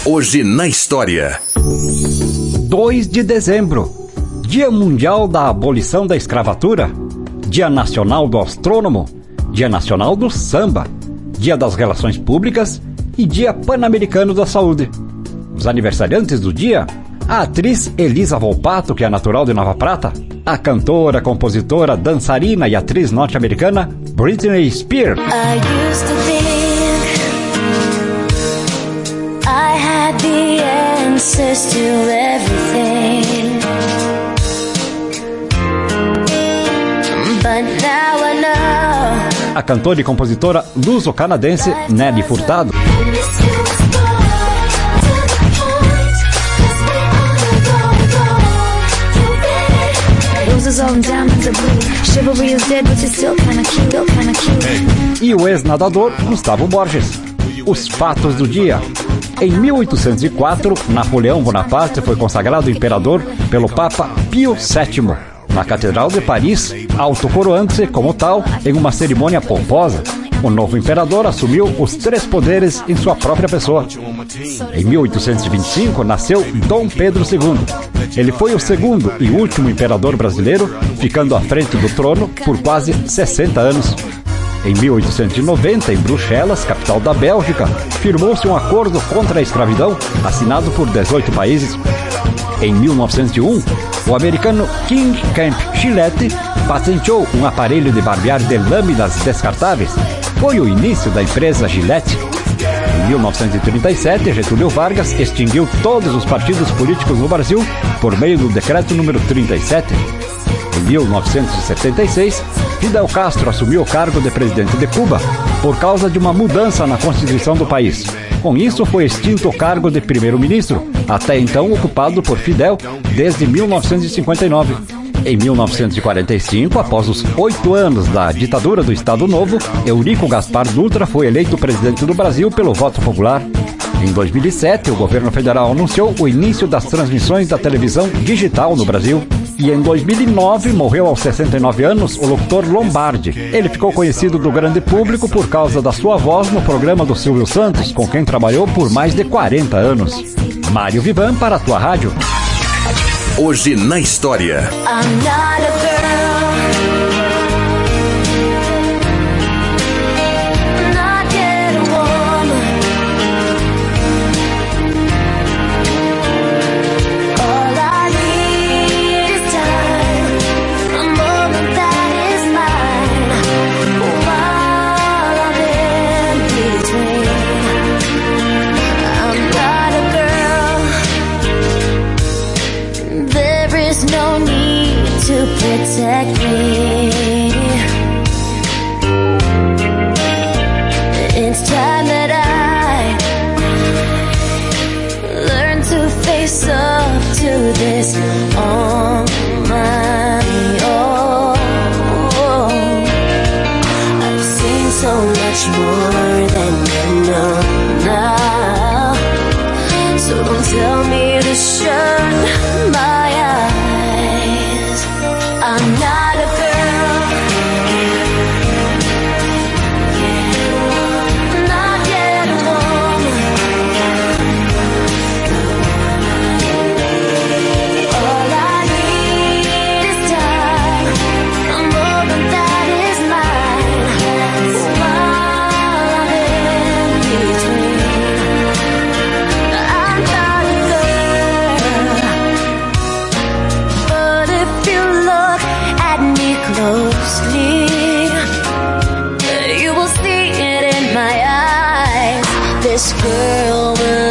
Hoje na história. 2 de dezembro, Dia Mundial da Abolição da Escravatura, Dia Nacional do Astrônomo, Dia Nacional do Samba, Dia das Relações Públicas e Dia Pan-Americano da Saúde. Os aniversariantes do dia: a atriz Elisa Volpato, que é natural de Nova Prata, a cantora, compositora, dançarina e atriz norte-americana Britney Spears. I used to think I had the answers to everything, but now I know. A cantora e compositora luso-canadense Nelly Furtado. E o ex-nadador Gustavo Borges. Os fatos do dia. Em 1804, Napoleão Bonaparte foi consagrado imperador pelo Papa Pio VII, na Catedral de Paris, autocoroando-se como tal em uma cerimônia pomposa. O novo imperador assumiu os 3 poderes em sua própria pessoa. Em 1825, nasceu Dom Pedro II. Ele foi o segundo e último imperador brasileiro, ficando à frente do trono por quase 60 anos. Em 1890, em Bruxelas, capital da Bélgica, firmou-se um acordo contra a escravidão, assinado por 18 países. Em 1901, o americano King Camp Gillette patenteou um aparelho de barbear de lâminas descartáveis. Foi o início da empresa Gillette. Em 1937, Getúlio Vargas extinguiu todos os partidos políticos no Brasil por meio do decreto número 37. Em 1976, Fidel Castro assumiu o cargo de presidente de Cuba por causa de uma mudança na Constituição do país. Com isso, foi extinto o cargo de primeiro-ministro, até então ocupado por Fidel desde 1959. Em 1945, após os 8 anos da ditadura do Estado Novo, Eurico Gaspar Dutra foi eleito presidente do Brasil pelo voto popular. Em 2007, o governo federal anunciou o início das transmissões da televisão digital no Brasil. E em 2009, morreu aos 69 anos o locutor Lombardi. Ele ficou conhecido do grande público por causa da sua voz no programa do Silvio Santos, com quem trabalhou por mais de 40 anos. Mário Vivan para a tua rádio. Hoje na história. I'm not a girl, not yet a woman. All I need is time, a moment that is mine, while I'm in between. I'm not a girl, there is no need to protect me. It's time that I learn to face up to this on my own. I've seen so much more than you know now, so don't tell me to shut my eyes. I'm not a girl, not yet a woman. All I need is time, a moment that is mine, while I'm in between. I'm not a girl, but if you look at me closely, you will see it in my eyes. This girl will